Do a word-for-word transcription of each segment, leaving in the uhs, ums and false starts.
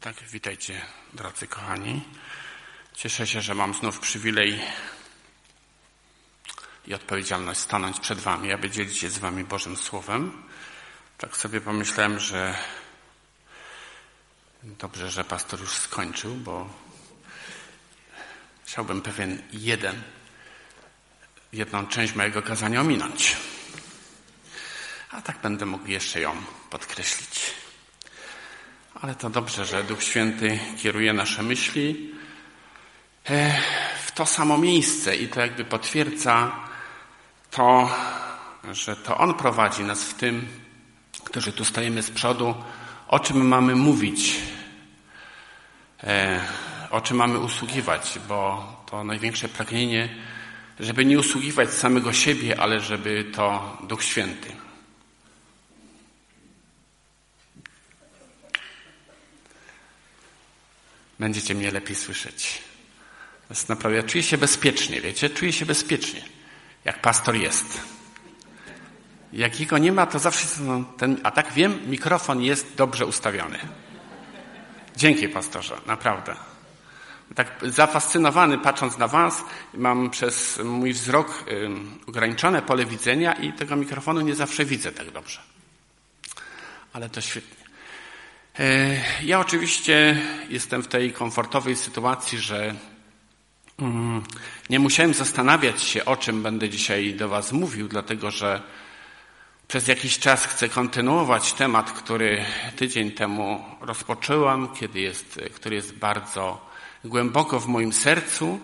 Tak, witajcie, drodzy kochani. Cieszę się, że mam znów przywilej i odpowiedzialność stanąć przed wami, aby dzielić się z wami Bożym Słowem. Tak sobie pomyślałem, że dobrze, że pastor już skończył, bo chciałbym pewien jeden, jedną część mojego kazania ominąć. A tak będę mógł jeszcze ją podkreślić. Ale to dobrze, że Duch Święty kieruje nasze myśli w to samo miejsce i to jakby potwierdza to, że to On prowadzi nas w tym, którzy tu stajemy z przodu, o czym mamy mówić, o czym mamy usługiwać, bo to największe pragnienie, żeby nie usługiwać samego siebie, ale żeby to Duch Święty. Będziecie mnie lepiej słyszeć. To jest naprawdę, ja czuję się bezpiecznie, wiecie? Czuję się bezpiecznie, jak pastor jest. Jak jego nie ma, to zawsze no, ten, a tak wiem, mikrofon jest dobrze ustawiony. Dzięki, pastorze, naprawdę. Tak zafascynowany, patrząc na was, mam przez mój wzrok y, ograniczone pole widzenia i tego mikrofonu nie zawsze widzę tak dobrze. Ale to świetnie. Ja oczywiście jestem w tej komfortowej sytuacji, że nie musiałem zastanawiać się, o czym będę dzisiaj do was mówił, dlatego że przez jakiś czas chcę kontynuować temat, który tydzień temu rozpocząłem, kiedy jest, który jest bardzo głęboko w moim sercu.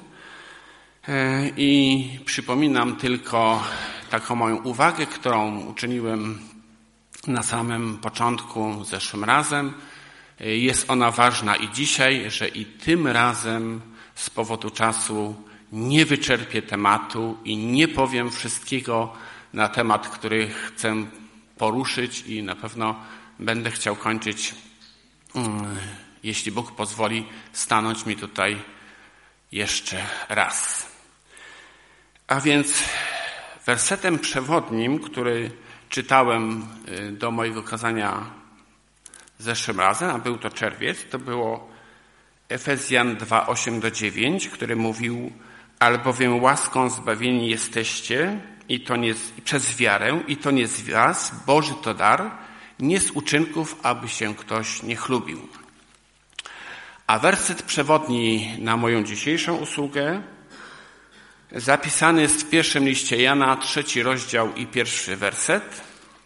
I przypominam tylko taką moją uwagę, którą uczyniłem na samym początku, zeszłym razem. Jest ona ważna i dzisiaj, że i tym razem z powodu czasu nie wyczerpię tematu i nie powiem wszystkiego na temat, który chcę poruszyć i na pewno będę chciał kończyć, jeśli Bóg pozwoli, stanąć mi tutaj jeszcze raz. A więc wersetem przewodnim, który czytałem do mojego kazania zeszłym razem, a był to czerwiec, to było Efezjan dwa, osiem do dziewięć, który mówił: albowiem łaską zbawieni jesteście i to nie z, przez wiarę i to nie z was, Boży to dar, nie z uczynków, aby się ktoś nie chlubił. A werset przewodni na moją dzisiejszą usługę zapisany jest w pierwszym liście Jana, trzeci rozdział i pierwszy werset.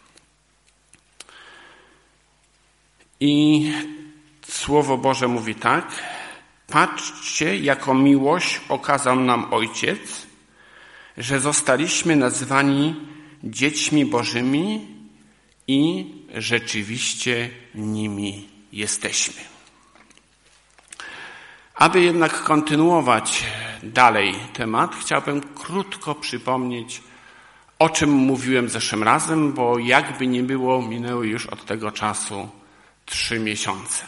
I Słowo Boże mówi tak: patrzcie, jaką miłość okazał nam Ojciec, że zostaliśmy nazwani dziećmi Bożymi i rzeczywiście nimi jesteśmy. Aby jednak kontynuować dalej temat, chciałbym krótko przypomnieć, o czym mówiłem zeszłym razem, bo jakby nie było, minęły już od tego czasu trzy miesiące.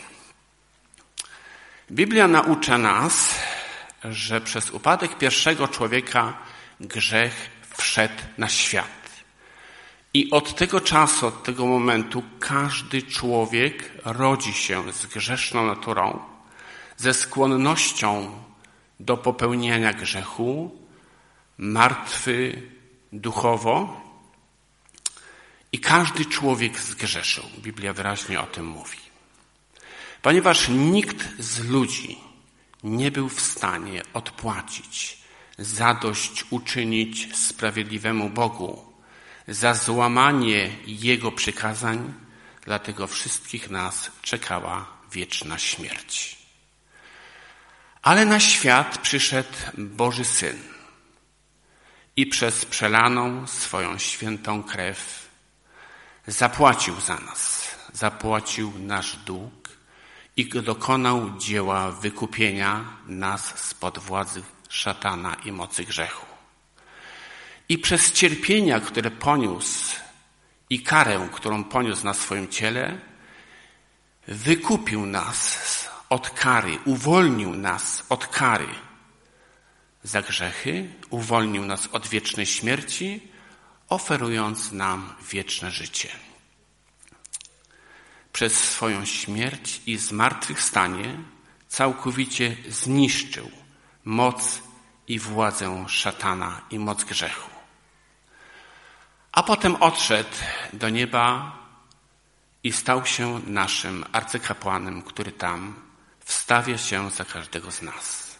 Biblia naucza nas, że przez upadek pierwszego człowieka grzech wszedł na świat. I od tego czasu, od tego momentu każdy człowiek rodzi się z grzeszną naturą, ze skłonnością do popełniania grzechu, martwy duchowo i każdy człowiek zgrzeszył. Biblia wyraźnie o tym mówi. Ponieważ nikt z ludzi nie był w stanie odpłacić, zadość uczynić sprawiedliwemu Bogu za złamanie Jego przykazań, dlatego wszystkich nas czekała wieczna śmierć. Ale na świat przyszedł Boży Syn i przez przelaną swoją świętą krew zapłacił za nas, zapłacił nasz dług i dokonał dzieła wykupienia nas spod władzy szatana i mocy grzechu. I przez cierpienia, które poniósł i karę, którą poniósł na swoim ciele, wykupił nas od kary, uwolnił nas od kary za grzechy, uwolnił nas od wiecznej śmierci, oferując nam wieczne życie. przez swoją śmierć i zmartwychwstanie całkowicie zniszczył moc i władzę szatana i moc grzechu. A potem odszedł do nieba i stał się naszym arcykapłanem, który tam wstawia się za każdego z nas.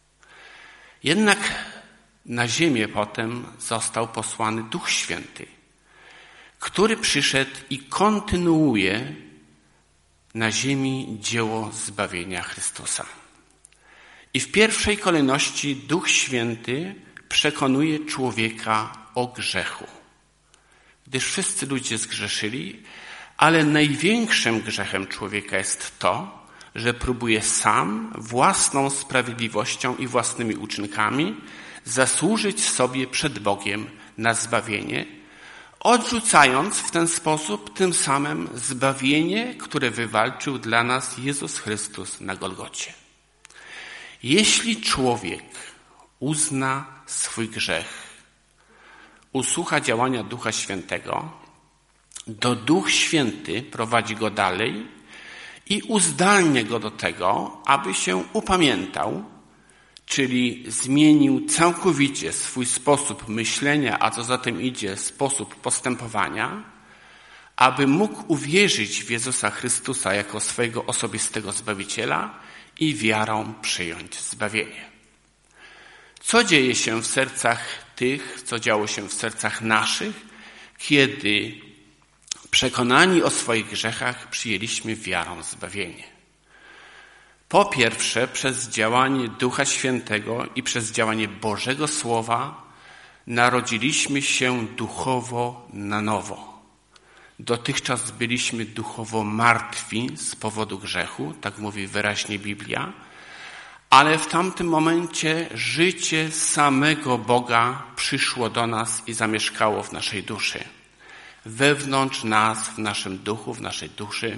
Jednak na ziemię potem został posłany Duch Święty, który przyszedł i kontynuuje na ziemi dzieło zbawienia Chrystusa. I w pierwszej kolejności Duch Święty przekonuje człowieka o grzechu. Gdyż wszyscy ludzie zgrzeszyli, ale największym grzechem człowieka jest to, że próbuje sam własną sprawiedliwością i własnymi uczynkami zasłużyć sobie przed Bogiem na zbawienie, odrzucając w ten sposób tym samym zbawienie, które wywalczył dla nas Jezus Chrystus na Golgocie. Jeśli człowiek uzna swój grzech, usłucha działania Ducha Świętego, to Duch Święty prowadzi go dalej i uzdalnia go do tego, aby się upamiętał, czyli zmienił całkowicie swój sposób myślenia, a co za tym idzie sposób postępowania, aby mógł uwierzyć w Jezusa Chrystusa jako swojego osobistego Zbawiciela i wiarą przyjąć zbawienie. Co dzieje się w sercach tych, co działo się w sercach naszych, kiedy przekonani o swoich grzechach przyjęliśmy wiarą zbawienie? Po pierwsze, przez działanie Ducha Świętego i przez działanie Bożego Słowa narodziliśmy się duchowo na nowo. Dotychczas byliśmy duchowo martwi z powodu grzechu, tak mówi wyraźnie Biblia, ale w tamtym momencie życie samego Boga przyszło do nas i zamieszkało w naszej duszy. Wewnątrz nas, w naszym duchu, w naszej duszy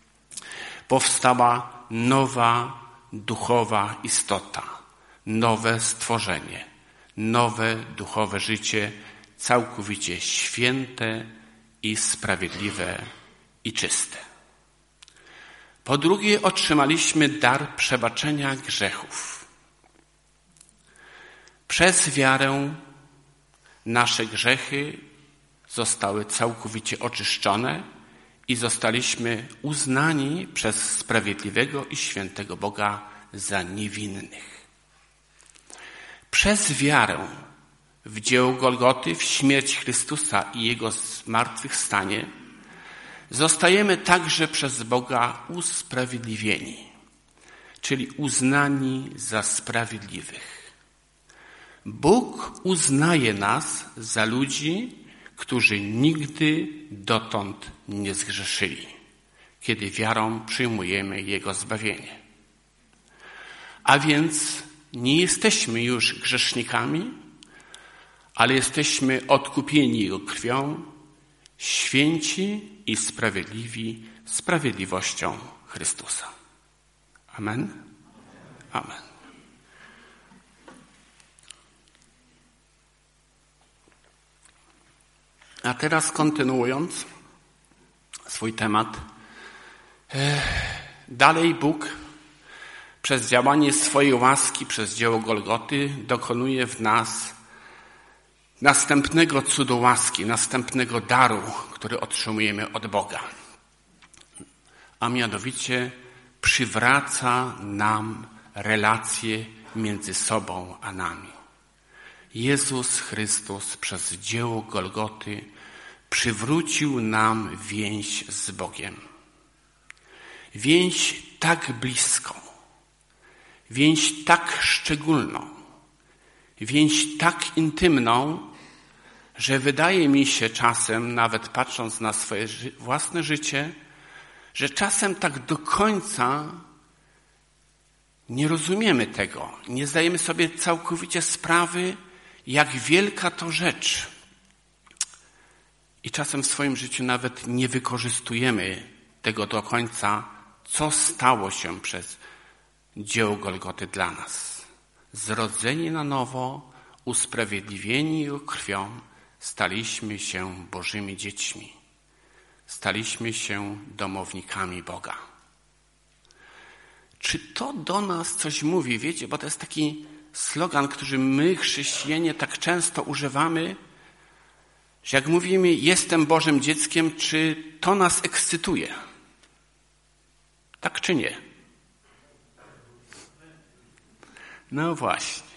powstała nowa duchowa istota, nowe stworzenie, nowe duchowe życie, całkowicie święte i sprawiedliwe i czyste. Po drugie, otrzymaliśmy dar przebaczenia grzechów. Przez wiarę nasze grzechy zostały całkowicie oczyszczone i zostaliśmy uznani przez sprawiedliwego i świętego Boga za niewinnych. Przez wiarę w dzieło Golgoty, w śmierć Chrystusa i Jego zmartwychwstanie zostajemy także przez Boga usprawiedliwieni, czyli uznani za sprawiedliwych. Bóg uznaje nas za ludzi, którzy nigdy dotąd nie zgrzeszyli, kiedy wiarą przyjmujemy Jego zbawienie. A więc nie jesteśmy już grzesznikami, ale jesteśmy odkupieni Jego krwią, święci i sprawiedliwi sprawiedliwością Chrystusa. Amen? Amen. A teraz kontynuując swój temat, dalej Bóg przez działanie swojej łaski, przez dzieło Golgoty dokonuje w nas następnego cudu łaski, następnego daru, który otrzymujemy od Boga. A mianowicie przywraca nam relacje między sobą a nami. Jezus Chrystus przez dzieło Golgoty przywrócił nam więź z Bogiem. Więź tak bliską, więź tak szczególną, więź tak intymną, że wydaje mi się czasem, nawet patrząc na swoje ży- własne życie, że czasem tak do końca nie rozumiemy tego, nie zdajemy sobie całkowicie sprawy, jak wielka to rzecz. I czasem w swoim życiu nawet nie wykorzystujemy tego do końca, co stało się przez dzieło Golgoty dla nas. Zrodzeni na nowo, usprawiedliwieni Jego krwią, staliśmy się Bożymi dziećmi. staliśmy się domownikami Boga. Czy to do nas coś mówi? Wiecie, bo to jest taki slogan, który my, chrześcijanie, tak często używamy, że jak mówimy, jestem Bożym dzieckiem, czy to nas ekscytuje? Tak czy nie? No właśnie.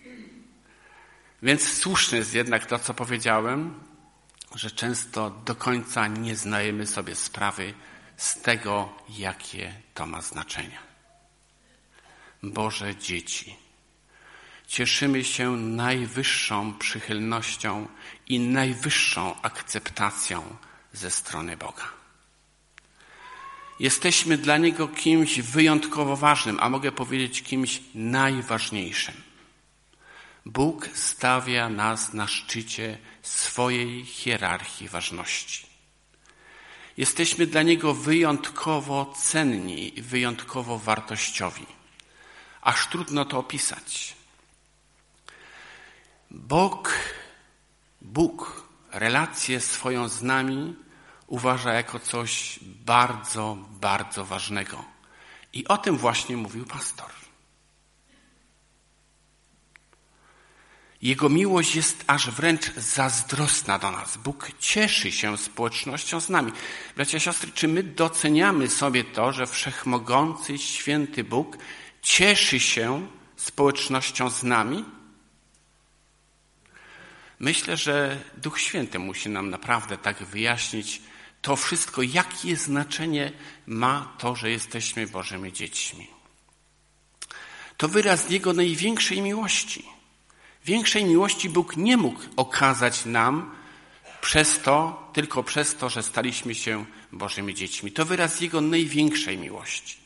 Więc słuszne jest jednak to, co powiedziałem, że często do końca nie zdajemy sobie sprawy z tego, jakie to ma znaczenie. Boże dzieci, cieszymy się najwyższą przychylnością i najwyższą akceptacją ze strony Boga. Jesteśmy dla Niego kimś wyjątkowo ważnym, a mogę powiedzieć kimś najważniejszym. Bóg stawia nas na szczycie swojej hierarchii ważności. Jesteśmy dla Niego wyjątkowo cenni i wyjątkowo wartościowi. Aż trudno to opisać. Bóg, Bóg relację swoją z nami uważa jako coś bardzo, bardzo ważnego. I o tym właśnie mówił pastor. Jego miłość jest aż wręcz zazdrosna do nas. Bóg cieszy się społecznością z nami. Bracia, siostry, czy my doceniamy sobie to, że wszechmogący, święty Bóg cieszy się społecznością z nami? Myślę, że Duch Święty musi nam naprawdę tak wyjaśnić to wszystko, jakie znaczenie ma to, że jesteśmy Bożymi dziećmi. To wyraz Jego największej miłości. Większej miłości Bóg nie mógł okazać nam przez to, tylko przez to, że staliśmy się Bożymi dziećmi. To wyraz Jego największej miłości.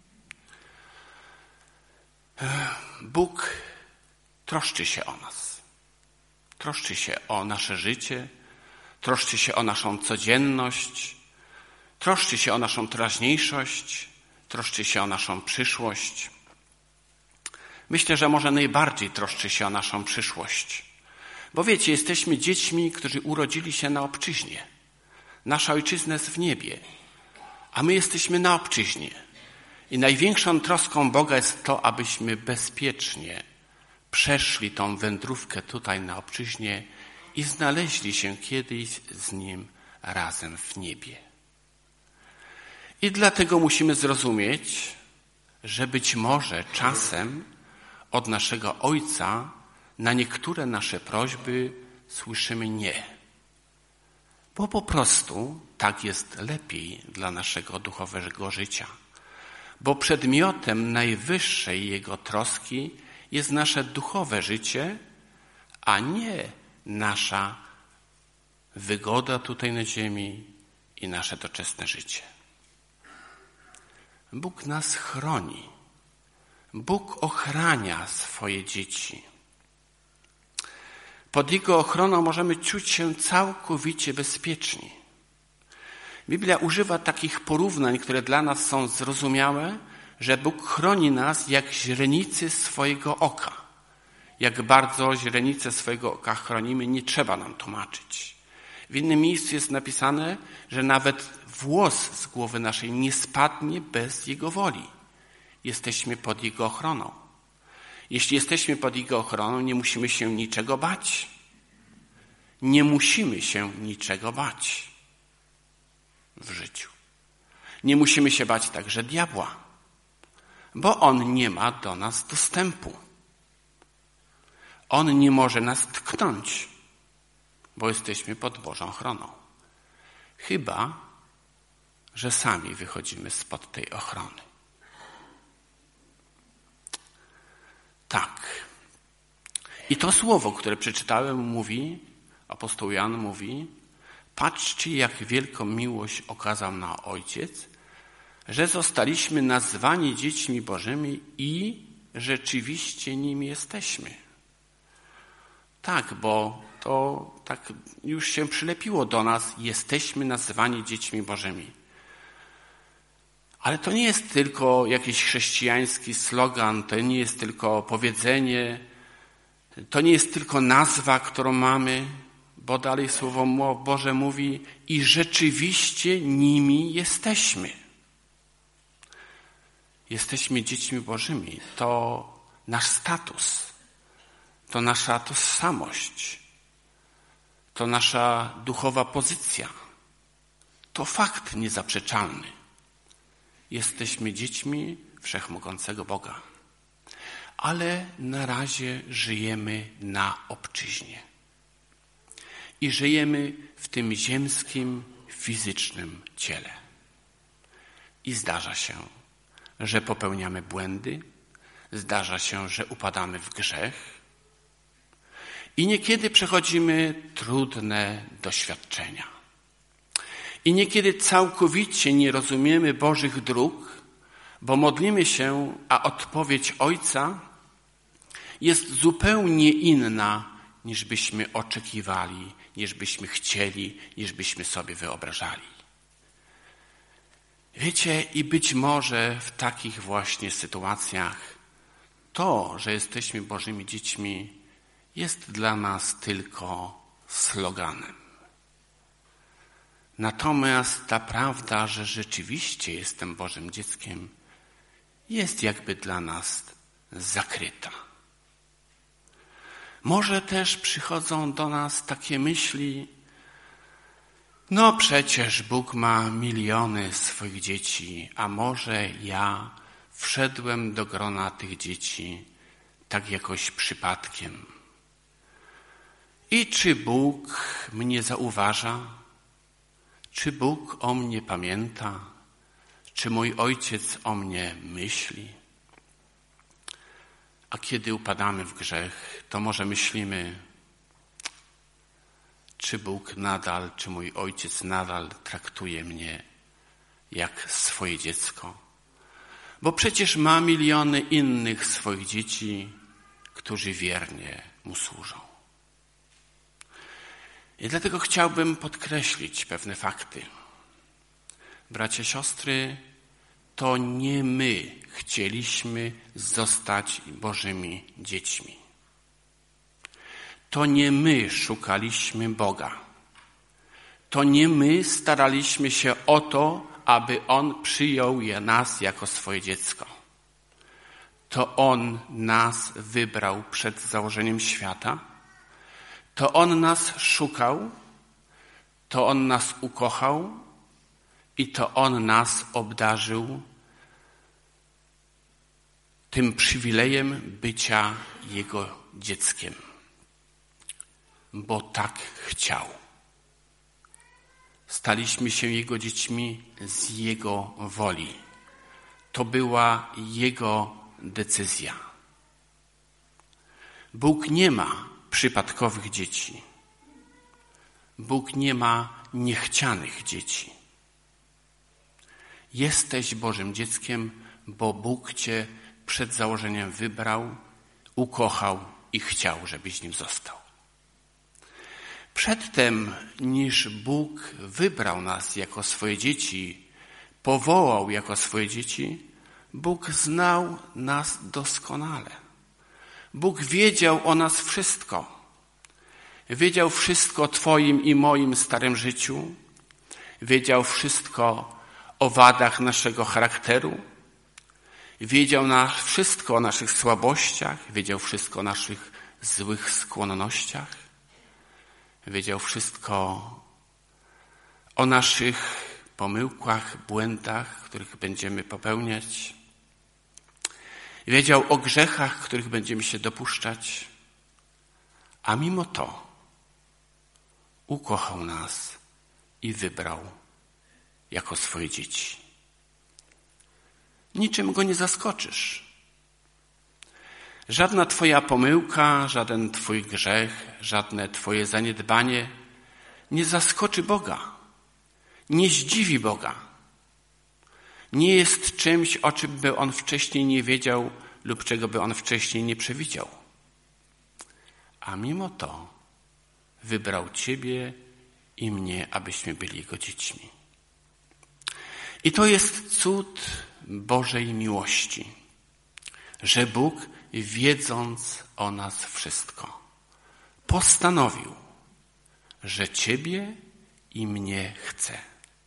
Bóg troszczy się o nas. Troszczy się o nasze życie, troszczy się o naszą codzienność, troszczy się o naszą teraźniejszość, troszczy się o naszą przyszłość. Myślę, że może najbardziej troszczy się o naszą przyszłość. Bo wiecie, jesteśmy dziećmi, którzy urodzili się na obczyźnie. Nasza ojczyzna jest w niebie, a my jesteśmy na obczyźnie. I największą troską Boga jest to, abyśmy bezpiecznie przeszli tą wędrówkę tutaj na obczyźnie i znaleźli się kiedyś z Nim razem w niebie. I dlatego musimy zrozumieć, że być może czasem od naszego Ojca na niektóre nasze prośby słyszymy nie. Bo po prostu tak jest lepiej dla naszego duchowego życia. Bo przedmiotem najwyższej Jego troski jest nasze duchowe życie, a nie nasza wygoda tutaj na ziemi i nasze doczesne życie. Bóg nas chroni. Bóg ochrania swoje dzieci. Pod Jego ochroną możemy czuć się całkowicie bezpieczni. Biblia używa takich porównań, które dla nas są zrozumiałe, że Bóg chroni nas jak źrenicy swojego oka. Jak bardzo źrenicę swojego oka chronimy, nie trzeba nam tłumaczyć. W innym miejscu jest napisane, że nawet włos z głowy naszej nie spadnie bez Jego woli. Jesteśmy pod Jego ochroną. Jeśli jesteśmy pod Jego ochroną, nie musimy się niczego bać. Nie musimy się niczego bać w życiu. Nie musimy się bać także diabła, bo on nie ma do nas dostępu. On nie może nas tknąć, bo jesteśmy pod Bożą ochroną. Chyba że sami wychodzimy spod tej ochrony. Tak. I to słowo, które przeczytałem, mówi, apostoł Jan mówi, patrzcie, jak wielką miłość okazał nam Ojciec, że zostaliśmy nazwani dziećmi Bożymi i rzeczywiście nimi jesteśmy. Tak, bo to tak już się przylepiło do nas, jesteśmy nazwani dziećmi Bożymi. Ale to nie jest tylko jakiś chrześcijański slogan, to nie jest tylko powiedzenie, to nie jest tylko nazwa, którą mamy. Bo dalej Słowo Boże mówi i rzeczywiście nimi jesteśmy. Jesteśmy dziećmi Bożymi. To nasz status. To nasza tożsamość. To nasza duchowa pozycja. To fakt niezaprzeczalny. Jesteśmy dziećmi wszechmogącego Boga. Ale na razie żyjemy na obczyźnie. I żyjemy w tym ziemskim, fizycznym ciele. I zdarza się, że popełniamy błędy, zdarza się, że upadamy w grzech i niekiedy przechodzimy trudne doświadczenia. I niekiedy całkowicie nie rozumiemy Bożych dróg, bo modlimy się, a odpowiedź Ojca jest zupełnie inna, niż byśmy oczekiwali, niż byśmy chcieli, niż byśmy sobie wyobrażali. Wiecie, i być może w takich właśnie sytuacjach to, że jesteśmy Bożymi dziećmi, jest dla nas tylko sloganem. Natomiast ta prawda, że rzeczywiście jestem Bożym dzieckiem, jest jakby dla nas zakryta. Może też przychodzą do nas takie myśli, no przecież Bóg ma miliony swoich dzieci, a może ja wszedłem do grona tych dzieci tak jakoś przypadkiem. I czy Bóg mnie zauważa? Czy Bóg o mnie pamięta? Czy mój Ojciec o mnie myśli? A kiedy upadamy w grzech, to może myślimy, czy Bóg nadal, czy mój Ojciec nadal traktuje mnie jak swoje dziecko. Bo przecież ma miliony innych swoich dzieci, którzy wiernie Mu służą. I dlatego chciałbym podkreślić pewne fakty. Bracia, siostry, to nie my chcieliśmy zostać Bożymi dziećmi. To nie my szukaliśmy Boga. To nie my staraliśmy się o to, aby On przyjął je nas jako swoje dziecko. To On nas wybrał przed założeniem świata. To On nas szukał. To On nas ukochał. I to On nas obdarzył tym przywilejem bycia Jego dzieckiem. Bo tak chciał. Staliśmy się Jego dziećmi z Jego woli. To była Jego decyzja. Bóg nie ma przypadkowych dzieci. Bóg nie ma niechcianych dzieci. Jesteś Bożym dzieckiem, bo Bóg Cię przed założeniem wybrał, ukochał i chciał, żebyś nim został. Przedtem, niż Bóg wybrał nas jako swoje dzieci, powołał jako swoje dzieci, Bóg znał nas doskonale. Bóg wiedział o nas wszystko. Wiedział wszystko o Twoim i moim starym życiu. Wiedział wszystko o wadach naszego charakteru. Wiedział na wszystko o naszych słabościach. Wiedział wszystko o naszych złych skłonnościach. Wiedział wszystko o naszych pomyłkach, błędach, których będziemy popełniać. Wiedział o grzechach, których będziemy się dopuszczać. A mimo to ukochał nas i wybrał jako swoje dzieci. Niczym go nie zaskoczysz. Żadna Twoja pomyłka, żaden Twój grzech, żadne Twoje zaniedbanie nie zaskoczy Boga, nie zdziwi Boga. Nie jest czymś, o czym by On wcześniej nie wiedział lub czego by On wcześniej nie przewidział. A mimo to wybrał Ciebie i mnie, abyśmy byli Jego dziećmi. I to jest cud Bożej miłości, że Bóg, wiedząc o nas wszystko, postanowił, że Ciebie i mnie chce.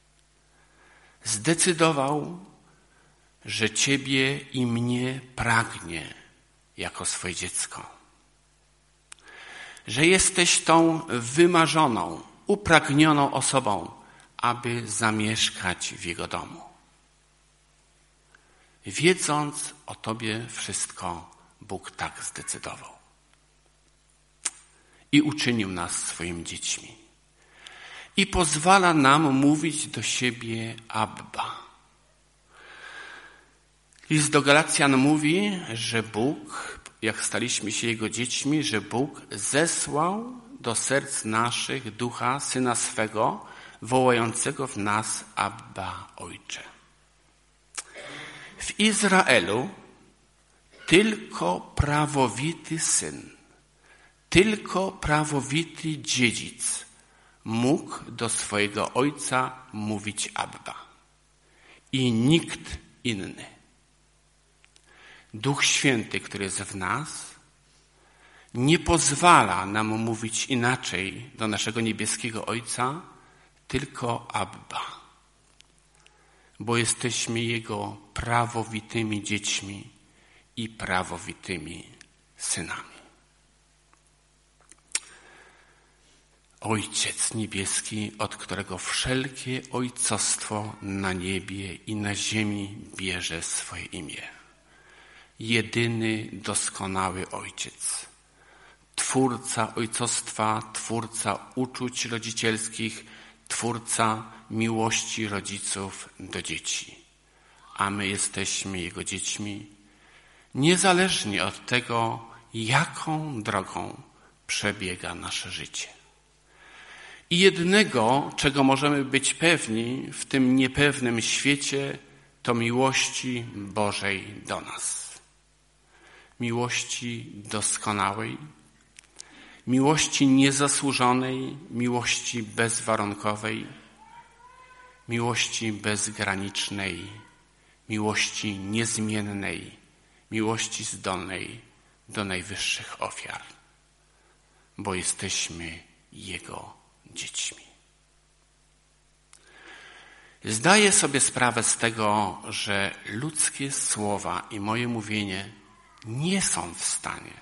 Zdecydował, że Ciebie i mnie pragnie jako swoje dziecko. Że jesteś tą wymarzoną, upragnioną osobą, aby zamieszkać w Jego domu. Wiedząc o Tobie wszystko, Bóg tak zdecydował. I uczynił nas swoimi dziećmi. I pozwala nam mówić do siebie Abba. List do Galacjan mówi, że Bóg, jak staliśmy się Jego dziećmi, że Bóg zesłał do serc naszych Ducha Syna swego, wołającego w nas Abba, Ojcze. W Izraelu tylko prawowity syn, tylko prawowity dziedzic mógł do swojego ojca mówić Abba. I nikt inny. Duch Święty, który jest w nas, nie pozwala nam mówić inaczej do naszego niebieskiego Ojca, tylko Abba. Bo jesteśmy Jego prawowitymi dziećmi i prawowitymi synami. Ojciec niebieski, od którego wszelkie ojcostwo na niebie i na ziemi bierze swoje imię. Jedyny, doskonały Ojciec. Twórca ojcostwa, Twórca uczuć rodzicielskich, Twórca miłości rodziców do dzieci. A my jesteśmy Jego dziećmi, niezależnie od tego, jaką drogą przebiega nasze życie. I jednego, czego możemy być pewni w tym niepewnym świecie, to miłości Bożej do nas. Miłości doskonałej, miłości niezasłużonej, miłości bezwarunkowej, miłości bezgranicznej, miłości niezmiennej, miłości zdolnej do najwyższych ofiar, bo jesteśmy Jego dziećmi. Zdaję sobie sprawę z tego, że ludzkie słowa i moje mówienie nie są w stanie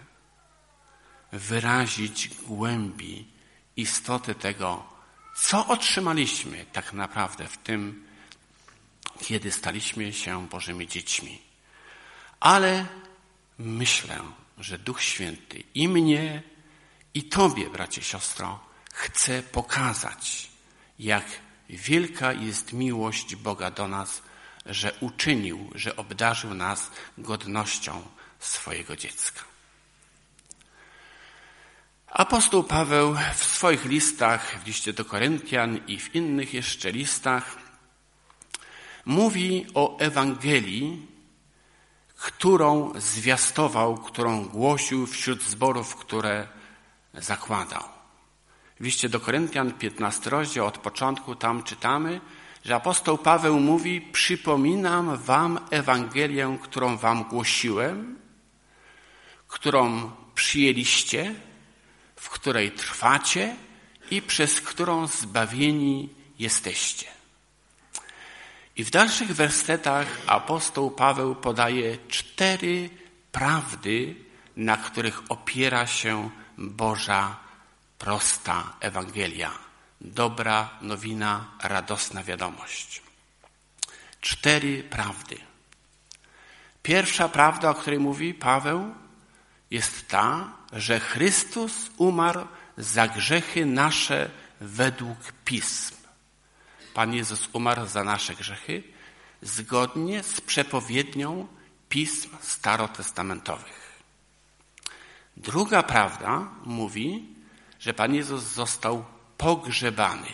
wyrazić głębi istoty tego, co otrzymaliśmy tak naprawdę w tym, kiedy staliśmy się Bożymi dziećmi. Ale myślę, że Duch Święty i mnie, i Tobie, bracie, siostro, chce pokazać, jak wielka jest miłość Boga do nas, że uczynił, że obdarzył nas godnością swojego dziecka. Apostoł Paweł w swoich listach, w liście do Koryntian i w innych jeszcze listach mówi o Ewangelii, którą zwiastował, którą głosił wśród zborów, które zakładał. W liście do Koryntian, piętnasty rozdział, od początku tam czytamy, że apostoł Paweł mówi: przypominam wam Ewangelię, którą wam głosiłem, którą przyjęliście, w której trwacie i przez którą zbawieni jesteście. I w dalszych wersetach apostoł Paweł podaje cztery prawdy, na których opiera się Boża prosta Ewangelia. Dobra nowina, radosna wiadomość. Cztery prawdy. Pierwsza prawda, o której mówi Paweł, jest ta, że Chrystus umarł za grzechy nasze według Pism. Pan Jezus umarł za nasze grzechy zgodnie z przepowiednią Pism starotestamentowych. Druga prawda mówi, że Pan Jezus został pogrzebany.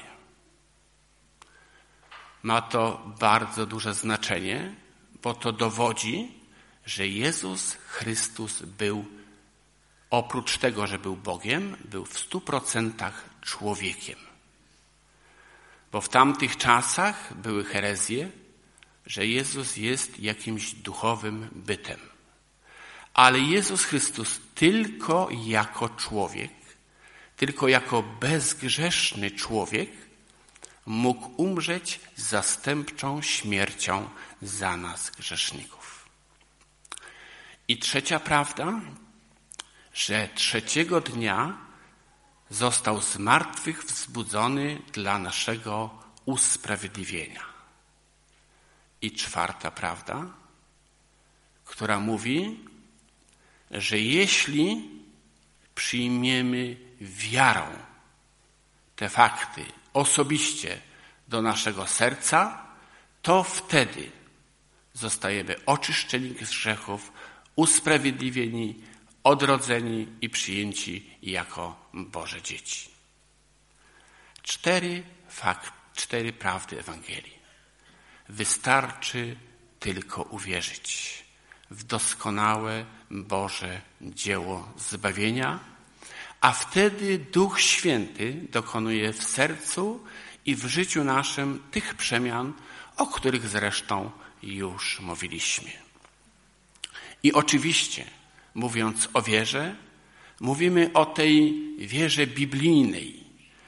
Ma to bardzo duże znaczenie, bo to dowodzi, że Jezus Chrystus był, oprócz tego, że był Bogiem, był w stu procentach człowiekiem. Bo w tamtych czasach były herezje, że Jezus jest jakimś duchowym bytem. Ale Jezus Chrystus tylko jako człowiek tylko jako bezgrzeszny człowiek mógł umrzeć zastępczą śmiercią za nas grzeszników. I trzecia prawda, że trzeciego dnia został z martwych wzbudzony dla naszego usprawiedliwienia. I czwarta prawda, która mówi, że jeśli przyjmiemy wiarą te fakty osobiście do naszego serca, to wtedy zostajemy oczyszczeni z grzechów, usprawiedliwieni, odrodzeni i przyjęci jako Boże dzieci. Cztery, fakt, cztery prawdy Ewangelii. Wystarczy tylko uwierzyć w doskonałe Boże dzieło zbawienia, a wtedy Duch Święty dokonuje w sercu i w życiu naszym tych przemian, o których zresztą już mówiliśmy. I oczywiście, mówiąc o wierze, mówimy o tej wierze biblijnej.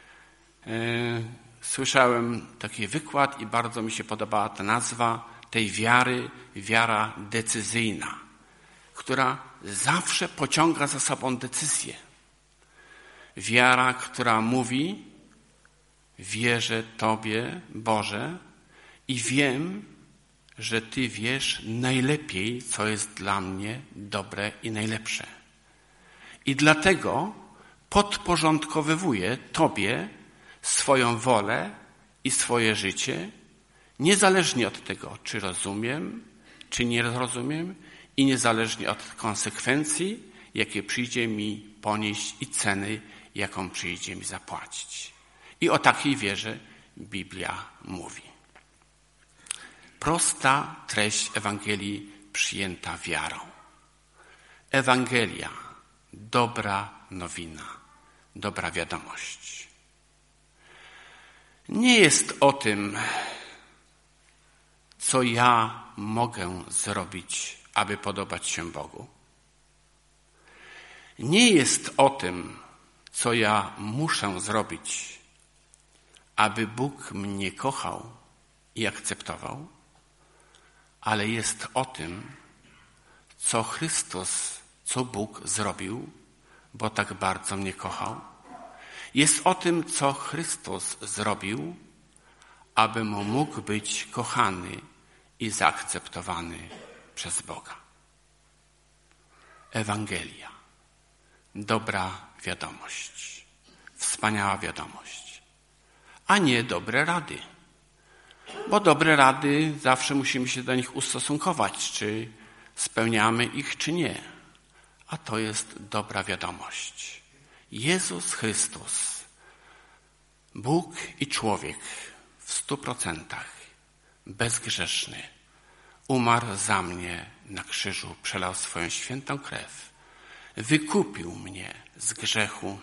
Słyszałem taki wykład i bardzo mi się podobała ta nazwa tej wiary, wiara decyzyjna, która zawsze pociąga za sobą decyzję. Wiara, która mówi, wierzę Tobie, Boże, i wiem, że Ty wiesz najlepiej, co jest dla mnie dobre i najlepsze. I dlatego podporządkowywuję Tobie swoją wolę i swoje życie, niezależnie od tego, czy rozumiem, czy nie rozumiem, i niezależnie od konsekwencji, jakie przyjdzie mi ponieść, i ceny, jaką przyjdzie mi zapłacić. I o takiej wierze Biblia mówi. Prosta treść Ewangelii przyjęta wiarą. Ewangelia, dobra nowina, dobra wiadomość. Nie jest o tym, co ja mogę zrobić, aby podobać się Bogu. Nie jest o tym, co ja muszę zrobić, aby Bóg mnie kochał i akceptował, ale jest o tym, co Chrystus, co Bóg zrobił, bo tak bardzo mnie kochał. Jest o tym, co Chrystus zrobił, abym mógł być kochany i zaakceptowany przez Boga. Ewangelia. Dobra wiadomość. Wspaniała wiadomość. A nie dobre rady. Bo dobre rady zawsze musimy się do nich ustosunkować, czy spełniamy ich, czy nie. A to jest dobra wiadomość. Jezus Chrystus, Bóg i człowiek w stu procentach, bezgrzeszny, umarł za mnie na krzyżu, przelał swoją świętą krew, wykupił mnie z grzechu,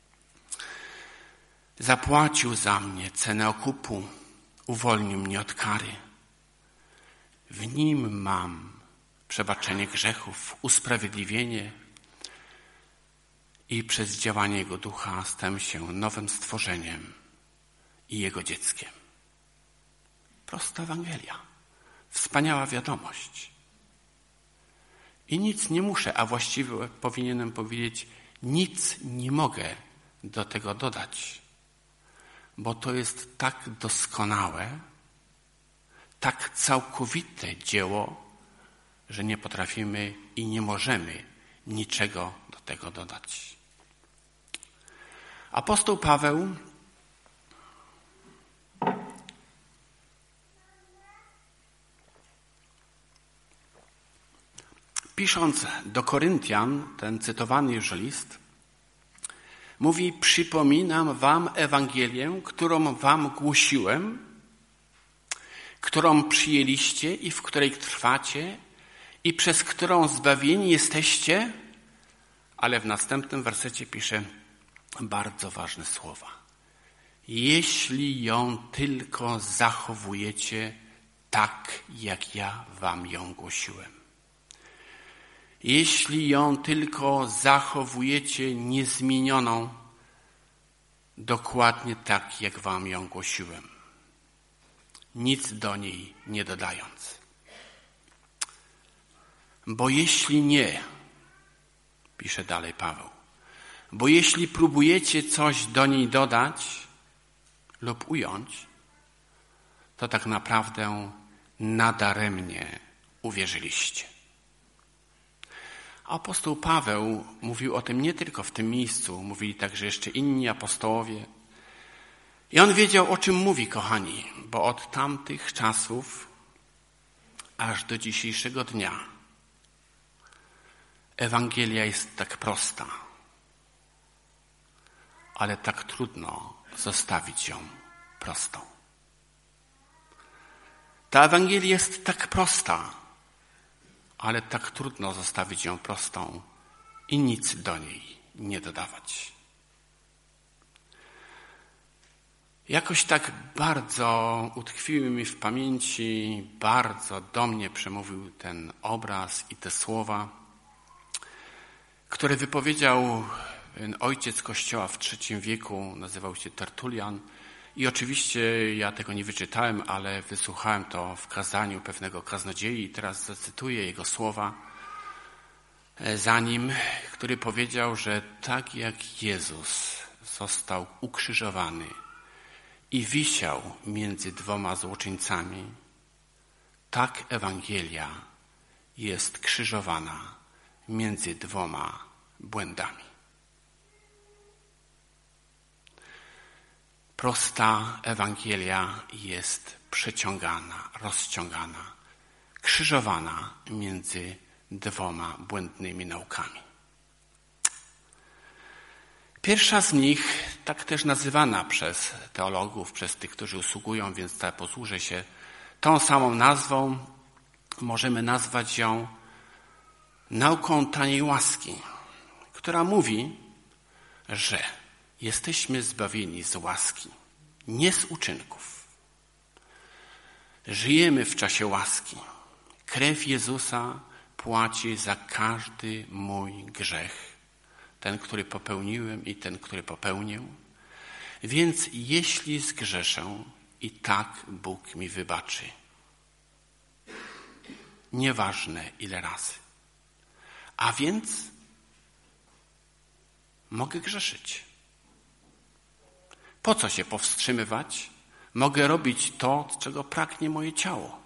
zapłacił za mnie cenę okupu, uwolnił mnie od kary. W Nim mam przebaczenie grzechów, usprawiedliwienie i przez działanie Jego Ducha stałem się nowym stworzeniem i Jego dzieckiem. Prosta Ewangelia. Wspaniała wiadomość. I nic nie muszę, a właściwie powinienem powiedzieć, nic nie mogę do tego dodać, bo to jest tak doskonałe, tak całkowite dzieło, że nie potrafimy i nie możemy niczego do tego dodać. Apostoł Paweł pisząc do Koryntian, ten cytowany już list, mówi: przypominam wam Ewangelię, którą wam głosiłem, którą przyjęliście i w której trwacie i przez którą zbawieni jesteście, ale w następnym wersecie pisze bardzo ważne słowa. Jeśli ją tylko zachowujecie tak, jak ja wam ją głosiłem. Jeśli ją tylko zachowujecie niezmienioną dokładnie tak, jak wam ją głosiłem, nic do niej nie dodając. Bo jeśli nie, pisze dalej Paweł, bo jeśli próbujecie coś do niej dodać lub ująć, to tak naprawdę nadaremnie uwierzyliście. Apostoł Paweł mówił o tym nie tylko w tym miejscu, mówili także jeszcze inni apostołowie. I on wiedział, o czym mówi, kochani, bo od tamtych czasów aż do dzisiejszego dnia Ewangelia jest tak prosta, ale tak trudno zostawić ją prostą. Ta Ewangelia jest tak prosta, ale tak trudno zostawić ją prostą i nic do niej nie dodawać. Jakoś tak bardzo utkwiły mi w pamięci, bardzo do mnie przemówił ten obraz i te słowa, które wypowiedział ojciec Kościoła w trzecim wieku, nazywał się Tertulian. I oczywiście ja tego nie wyczytałem, ale wysłuchałem to w kazaniu pewnego kaznodziei i teraz zacytuję jego słowa za nim, który powiedział, że tak jak Jezus został ukrzyżowany i wisiał między dwoma złoczyńcami, tak Ewangelia jest krzyżowana między dwoma błędami. Prosta Ewangelia jest przeciągana, rozciągana, krzyżowana między dwoma błędnymi naukami. Pierwsza z nich, tak też nazywana przez teologów, przez tych, którzy usługują, więc ta posłużę się tą samą nazwą, możemy nazwać ją nauką taniej łaski, która mówi, że jesteśmy zbawieni z łaski, nie z uczynków. Żyjemy w czasie łaski. Krew Jezusa płaci za każdy mój grzech. Ten, który popełniłem i ten, który popełnię. Więc jeśli zgrzeszę, i tak Bóg mi wybaczy. Nieważne ile razy. A więc mogę grzeszyć. Po co się powstrzymywać? Mogę robić to, czego pragnie moje ciało.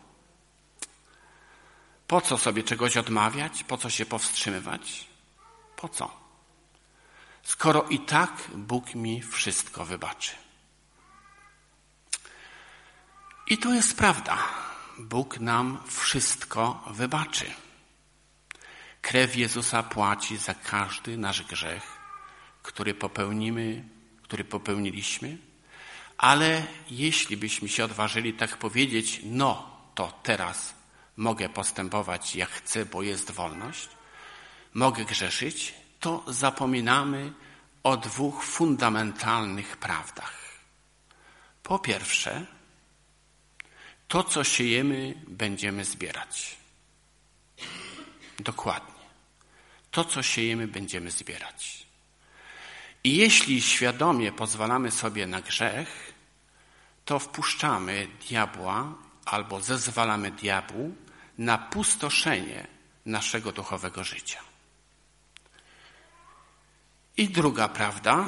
Po co sobie czegoś odmawiać? Po co się powstrzymywać? Po co? Skoro i tak Bóg mi wszystko wybaczy. I to jest prawda. Bóg nam wszystko wybaczy. Krew Jezusa płaci za każdy nasz grzech, który popełnimy, który popełniliśmy, ale jeśli byśmy się odważyli tak powiedzieć, no to teraz mogę postępować jak chcę, bo jest wolność, mogę grzeszyć, to zapominamy o dwóch fundamentalnych prawdach. Po pierwsze, to co siejemy, będziemy zbierać. Dokładnie. To co siejemy, będziemy zbierać. I jeśli świadomie pozwalamy sobie na grzech, to wpuszczamy diabła albo zezwalamy diabłu na pustoszenie naszego duchowego życia. I druga prawda,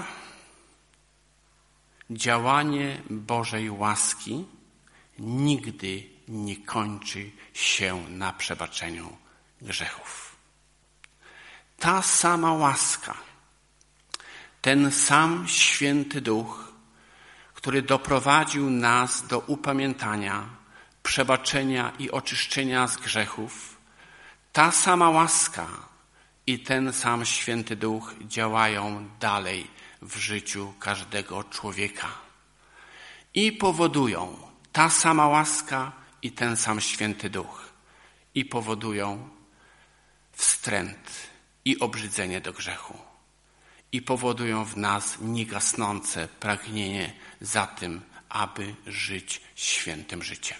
działanie Bożej łaski nigdy nie kończy się na przebaczeniu grzechów. Ta sama łaska, ten sam Święty Duch, który doprowadził nas do upamiętania, przebaczenia i oczyszczenia z grzechów, ta sama łaska i ten sam Święty Duch działają dalej w życiu każdego człowieka. I powodują, ta sama łaska i ten sam Święty Duch, i powodują wstręt i obrzydzenie do grzechu. I powodują w nas niegasnące pragnienie za tym, aby żyć świętym życiem.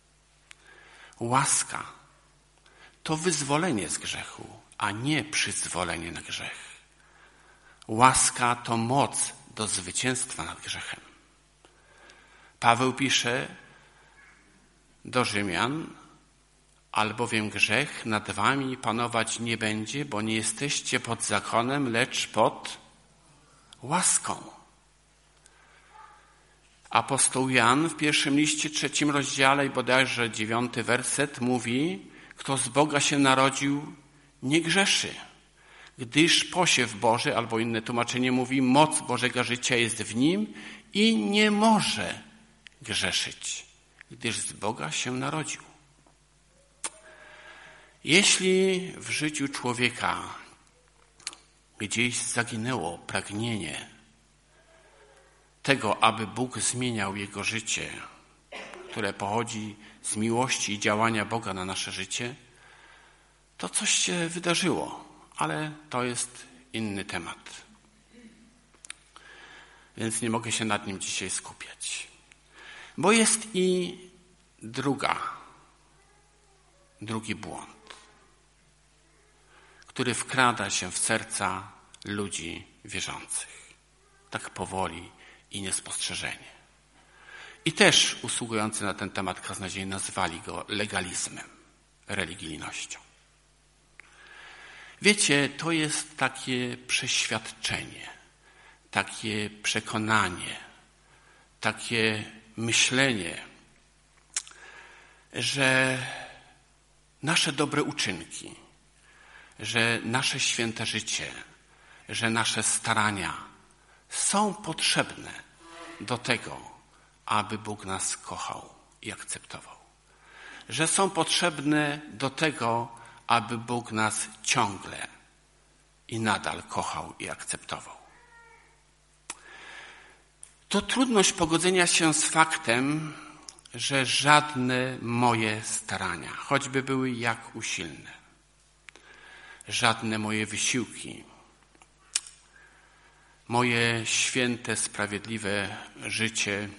Łaska to wyzwolenie z grzechu, a nie przyzwolenie na grzech. Łaska to moc do zwycięstwa nad grzechem. Paweł pisze do Rzymian, albowiem grzech nad wami panować nie będzie, bo nie jesteście pod zakonem, lecz pod łaską. Apostoł Jan w pierwszym liście, trzecim rozdziale i bodajże dziewiąty werset mówi, kto z Boga się narodził, nie grzeszy, gdyż posiew Boży, albo inne tłumaczenie mówi, moc Bożego życia jest w nim i nie może grzeszyć, gdyż z Boga się narodził. Jeśli w życiu człowieka gdzieś zaginęło pragnienie tego, aby Bóg zmieniał jego życie, które pochodzi z miłości i działania Boga na nasze życie, to coś się wydarzyło, ale to jest inny temat. Więc nie mogę się nad nim dzisiaj skupiać. Bo jest i druga, drugi błąd, który wkrada się w serca ludzi wierzących. Tak powoli i niespostrzeżenie. I też usługujący na ten temat kaznodzieje nazwali go legalizmem, religijnością. Wiecie, to jest takie przeświadczenie, takie przekonanie, takie myślenie, że nasze dobre uczynki, że nasze święte życie, że nasze starania są potrzebne do tego, aby Bóg nas kochał i akceptował. Że są potrzebne do tego, aby Bóg nas ciągle i nadal kochał i akceptował. To trudność pogodzenia się z faktem, że żadne moje starania, choćby były jak usilne, żadne moje wysiłki, moje święte, sprawiedliwe życie,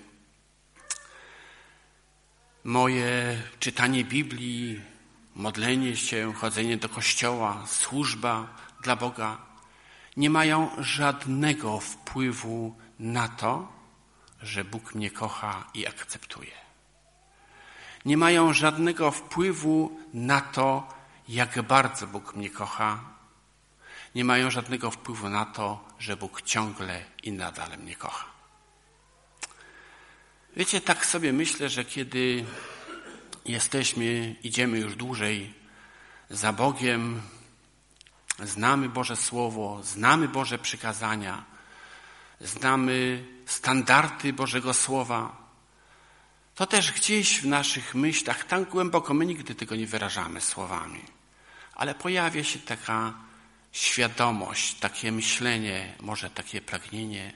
moje czytanie Biblii, modlenie się, chodzenie do kościoła, służba dla Boga nie mają żadnego wpływu na to, że Bóg mnie kocha i akceptuje. Nie mają żadnego wpływu na to, jak bardzo Bóg mnie kocha. Nie mają żadnego wpływu na to, że Bóg ciągle i nadal mnie kocha. Wiecie, tak sobie myślę, że kiedy jesteśmy, idziemy już dłużej za Bogiem, znamy Boże Słowo, znamy Boże przykazania, znamy standardy Bożego Słowa, to też gdzieś w naszych myślach, tak głęboko, my nigdy tego nie wyrażamy słowami, ale pojawia się taka świadomość, takie myślenie, może takie pragnienie,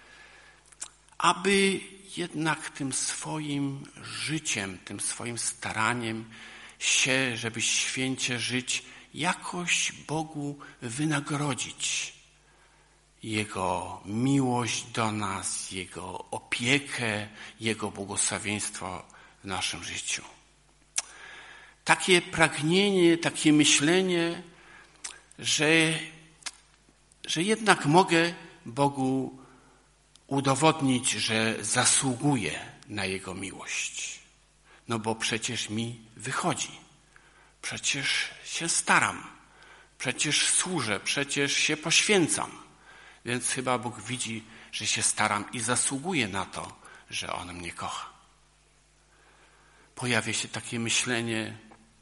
aby jednak tym swoim życiem, tym swoim staraniem się, żeby święcie żyć, jakoś Bogu wynagrodzić Jego miłość do nas, Jego opiekę, Jego błogosławieństwo w naszym życiu. Takie pragnienie, takie myślenie, że, że jednak mogę Bogu udowodnić, że zasługuję na Jego miłość. No bo przecież mi wychodzi. Przecież się staram. Przecież służę. Przecież się poświęcam. Więc chyba Bóg widzi, że się staram i zasługuję na to, że On mnie kocha. Pojawia się takie myślenie,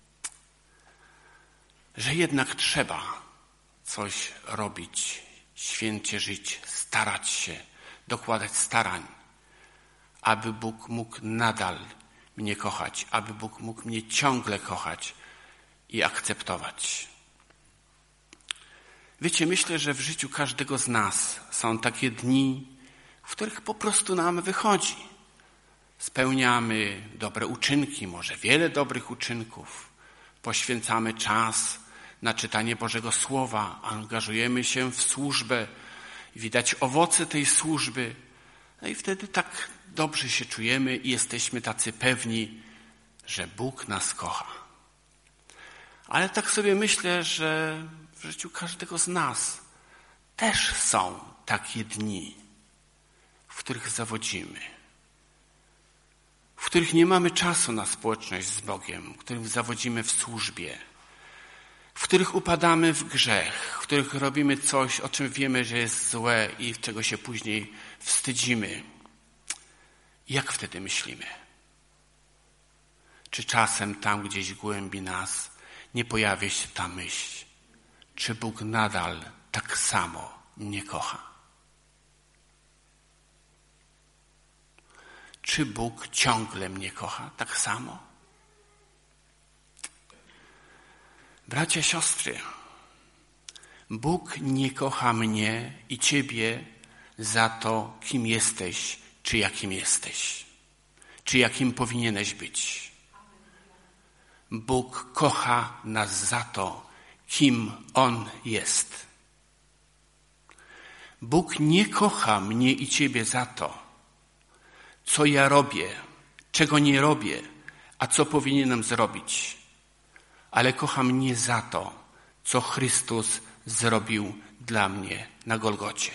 że jednak trzeba coś robić, święcie żyć, starać się, dokładać starań, aby Bóg mógł nadal mnie kochać, aby Bóg mógł mnie ciągle kochać i akceptować. Wiecie, myślę, że w życiu każdego z nas są takie dni, w których po prostu nam wychodzi. Spełniamy dobre uczynki, może wiele dobrych uczynków. Poświęcamy czas na czytanie Bożego Słowa, angażujemy się w służbę, widać owoce tej służby. No i wtedy tak dobrze się czujemy i jesteśmy tacy pewni, że Bóg nas kocha. Ale tak sobie myślę, że w życiu każdego z nas też są takie dni, w których zawodzimy, w których nie mamy czasu na społeczność z Bogiem, w których zawodzimy w służbie, w których upadamy w grzech, w których robimy coś, o czym wiemy, że jest złe i czego się później wstydzimy. Jak wtedy myślimy? Czy czasem tam gdzieś w głębi nas nie pojawia się ta myśl, czy Bóg nadal tak samo mnie kocha? Czy Bóg ciągle mnie kocha tak samo? Bracia, siostry, Bóg nie kocha mnie i ciebie za to, kim jesteś, czy jakim jesteś, czy jakim powinieneś być. Bóg kocha nas za to, kim On jest. Bóg nie kocha mnie i ciebie za to, co ja robię, czego nie robię, a co powinienem zrobić, ale kocha mnie za to, co Chrystus zrobił dla mnie na Golgocie.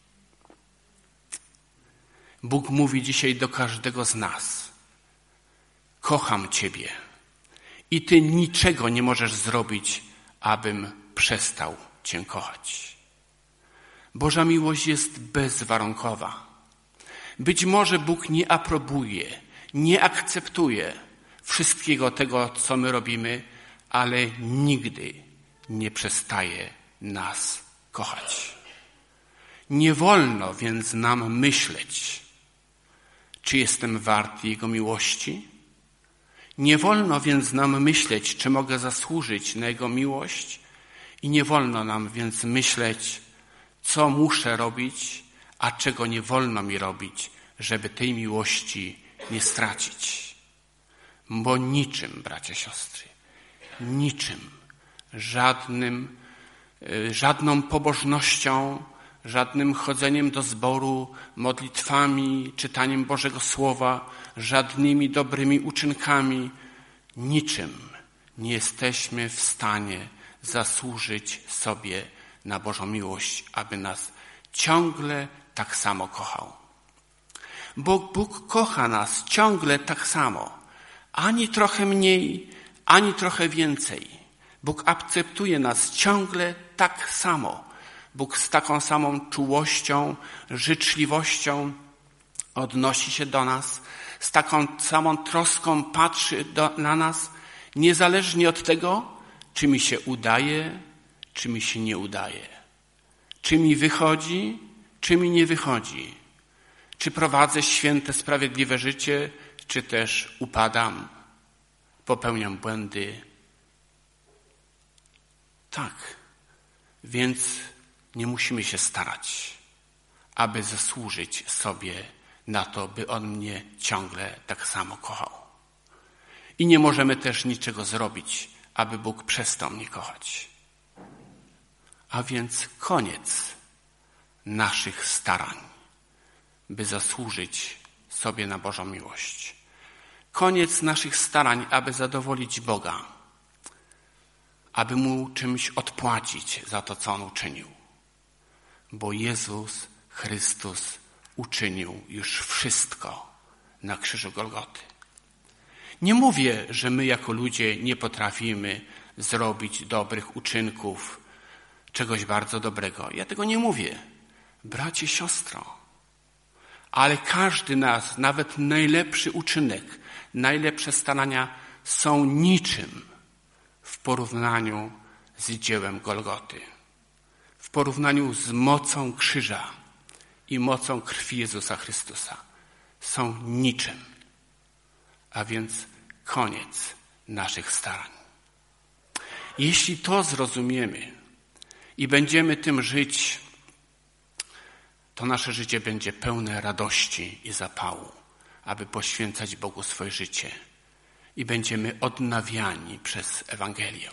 Bóg mówi dzisiaj do każdego z nas: kocham ciebie i ty niczego nie możesz zrobić, abym przestał cię kochać. Boża miłość jest bezwarunkowa. Być może Bóg nie aprobuje, nie akceptuje wszystkiego tego, co my robimy, ale nigdy nie przestaje nas kochać. Nie wolno więc nam myśleć, czy jestem wart Jego miłości. Nie wolno więc nam myśleć, czy mogę zasłużyć na Jego miłość. I nie wolno nam więc myśleć, co muszę robić, a czego nie wolno mi robić, żeby tej miłości nie stracić. Bo niczym, bracia, siostry, niczym, żadnym, żadną pobożnością, żadnym chodzeniem do zboru, modlitwami, czytaniem Bożego Słowa, żadnymi dobrymi uczynkami, niczym nie jesteśmy w stanie zasłużyć sobie na Bożą miłość, aby nas ciągle tak samo kochał. Bo Bóg kocha nas ciągle tak samo. Ani trochę mniej, ani trochę więcej. Bóg akceptuje nas ciągle tak samo. Bóg z taką samą czułością, życzliwością odnosi się do nas, z taką samą troską patrzy do, na nas, niezależnie od tego, czy mi się udaje, czy mi się nie udaje. Czy mi wychodzi, czy mi nie wychodzi. Czy prowadzę święte, sprawiedliwe życie, czy też upadam, popełniam błędy. Tak, więc nie musimy się starać, aby zasłużyć sobie na to, by On mnie ciągle tak samo kochał. I nie możemy też niczego zrobić, aby Bóg przestał mnie kochać. A więc koniec naszych starań, by zasłużyć sobie na Bożą miłość. Koniec naszych starań, aby zadowolić Boga, aby Mu czymś odpłacić za to, co On uczynił. Bo Jezus Chrystus uczynił już wszystko na krzyżu Golgoty. Nie mówię, że my jako ludzie nie potrafimy zrobić dobrych uczynków, czegoś bardzo dobrego. Ja tego nie mówię. Bracie, siostro, ale każdy nas, nawet najlepszy uczynek, najlepsze starania są niczym w porównaniu z dziełem Golgoty. W porównaniu z mocą krzyża i mocą krwi Jezusa Chrystusa. Są niczym. A więc koniec naszych starań. Jeśli to zrozumiemy i będziemy tym żyć, to nasze życie będzie pełne radości i zapału, aby poświęcać Bogu swoje życie. I będziemy odnawiani przez Ewangelię.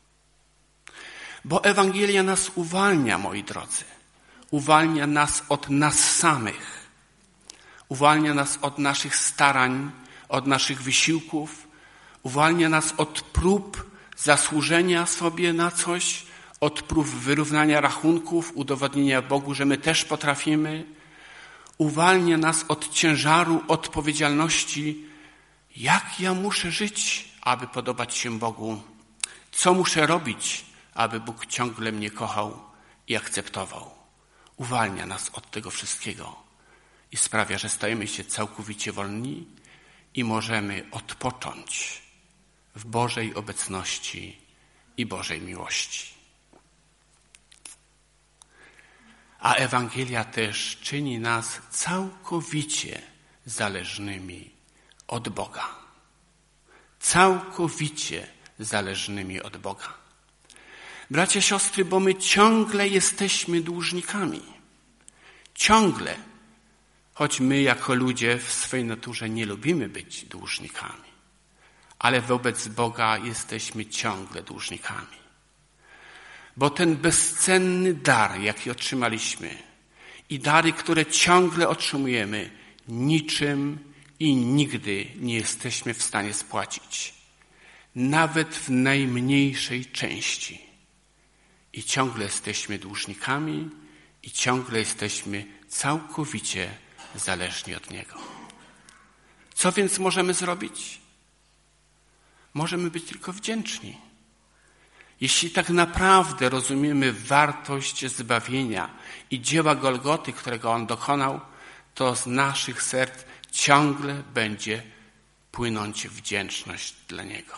Bo Ewangelia nas uwalnia, moi drodzy. Uwalnia nas od nas samych. Uwalnia nas od naszych starań, od naszych wysiłków. Uwalnia nas od prób zasłużenia sobie na coś, od prób wyrównania rachunków, udowodnienia Bogu, że my też potrafimy. Uwalnia nas od ciężaru odpowiedzialności, jak ja muszę żyć, aby podobać się Bogu, co muszę robić, aby Bóg ciągle mnie kochał i akceptował. Uwalnia nas od tego wszystkiego i sprawia, że stajemy się całkowicie wolni i możemy odpocząć w Bożej obecności i Bożej miłości. A Ewangelia też czyni nas całkowicie zależnymi od Boga. Całkowicie zależnymi od Boga. Bracia, siostry, bo my ciągle jesteśmy dłużnikami. Ciągle. Choć my jako ludzie w swej naturze nie lubimy być dłużnikami. Ale wobec Boga jesteśmy ciągle dłużnikami. Bo ten bezcenny dar, jaki otrzymaliśmy i dary, które ciągle otrzymujemy, niczym i nigdy nie jesteśmy w stanie spłacić. Nawet w najmniejszej części. I ciągle jesteśmy dłużnikami i ciągle jesteśmy całkowicie zależni od Niego. Co więc możemy zrobić? Możemy być tylko wdzięczni. Jeśli tak naprawdę rozumiemy wartość zbawienia i dzieła Golgoty, którego On dokonał, to z naszych serc ciągle będzie płynąć wdzięczność dla Niego.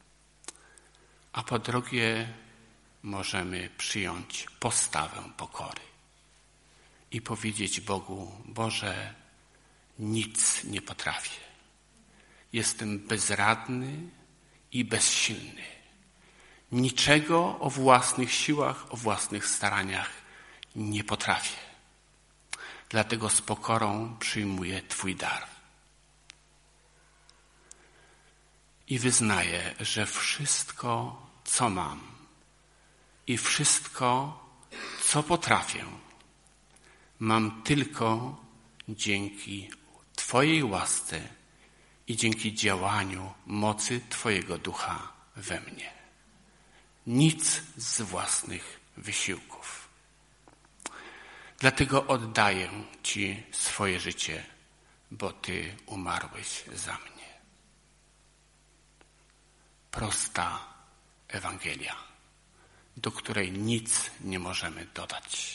A po drugie, możemy przyjąć postawę pokory i powiedzieć Bogu: Boże, nic nie potrafię. Jestem bezradny i bezsilny. Niczego o własnych siłach, o własnych staraniach nie potrafię. Dlatego z pokorą przyjmuję Twój dar. I wyznaję, że wszystko, co mam i wszystko, co potrafię, mam tylko dzięki Twojej łasce i dzięki działaniu mocy Twojego Ducha we mnie. Nic z własnych wysiłków. Dlatego oddaję Ci swoje życie, bo Ty umarłeś za mnie. Prosta Ewangelia, do której nic nie możemy dodać.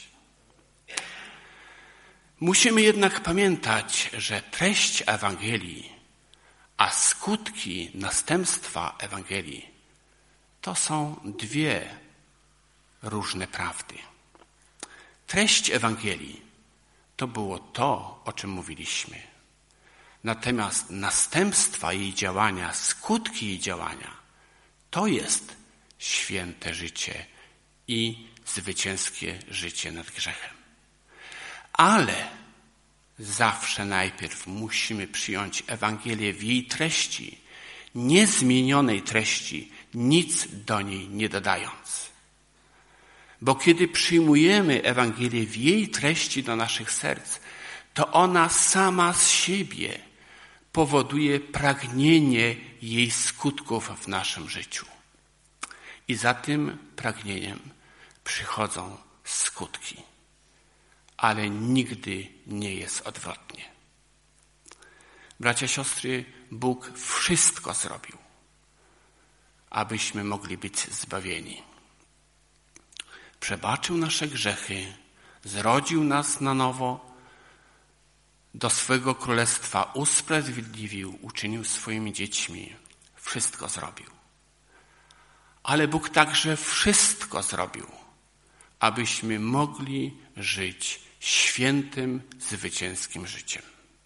Musimy jednak pamiętać, że treść Ewangelii, a skutki, następstwa Ewangelii to są dwie różne prawdy. Treść Ewangelii to było to, o czym mówiliśmy. Natomiast następstwa jej działania, skutki jej działania, to jest święte życie i zwycięskie życie nad grzechem. Ale zawsze najpierw musimy przyjąć Ewangelię w jej treści, niezmienionej treści, nic do niej nie dodając. Bo kiedy przyjmujemy Ewangelię w jej treści do naszych serc, to ona sama z siebie powoduje pragnienie jej skutków w naszym życiu. I za tym pragnieniem przychodzą skutki. Ale nigdy nie jest odwrotnie. Bracia, siostry, Bóg wszystko zrobił, abyśmy mogli być zbawieni. Przebaczył nasze grzechy, zrodził nas na nowo, do swego królestwa usprawiedliwił, uczynił swoimi dziećmi. Wszystko zrobił. Ale Bóg także wszystko zrobił, abyśmy mogli żyć świętym, zwycięskim życiem.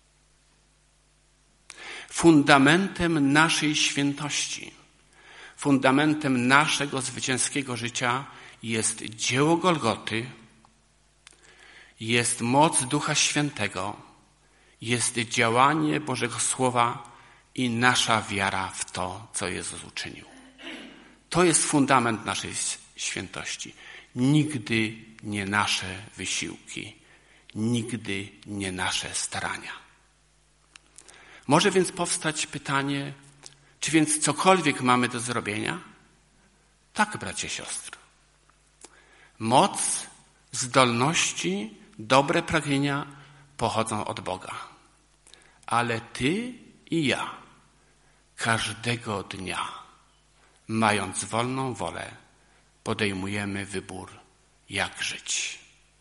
Fundamentem naszej świętości, fundamentem naszego zwycięskiego życia jest dzieło Golgoty, jest moc Ducha Świętego, jest działanie Bożego Słowa i nasza wiara w to, co Jezus uczynił. To jest fundament naszej świętości. Nigdy nie nasze wysiłki, nigdy nie nasze starania. Może więc powstać pytanie, czy więc cokolwiek mamy do zrobienia? Tak, bracia i siostry. Moc, zdolności, dobre pragnienia pochodzą od Boga. Ale ty i ja każdego dnia, mając wolną wolę, podejmujemy wybór, jak żyć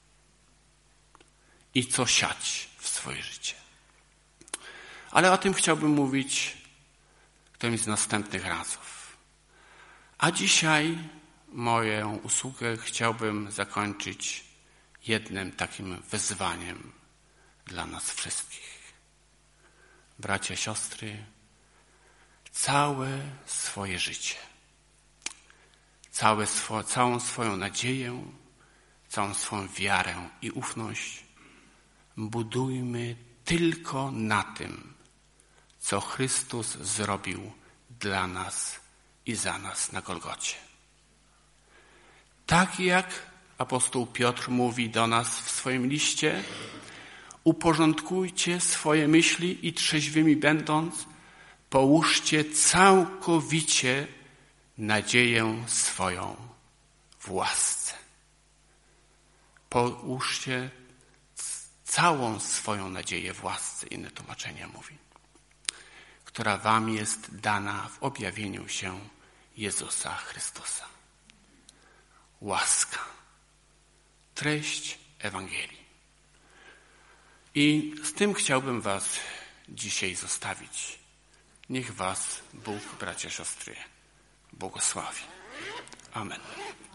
i co siać w swoje życie. Ale o tym chciałbym mówić którymś z następnych razów. A dzisiaj moją usługę chciałbym zakończyć jednym takim wyzwaniem dla nas wszystkich. Bracia, siostry, całe swoje życie, całe swo, całą swoją nadzieję, całą swoją wiarę i ufność budujmy tylko na tym, co Chrystus zrobił dla nas i za nas na Golgocie. Tak jak apostoł Piotr mówi do nas w swoim liście, uporządkujcie swoje myśli i trzeźwymi będąc, połóżcie całkowicie nadzieję swoją w łasce. Połóżcie całą swoją nadzieję w łasce, inne tłumaczenie mówi, która wam jest dana w objawieniu się Jezusa Chrystusa. Łaska. Treść Ewangelii. I z tym chciałbym was dzisiaj zostawić. Niech was Bóg, bracia, siostry, błogosławi. Amen.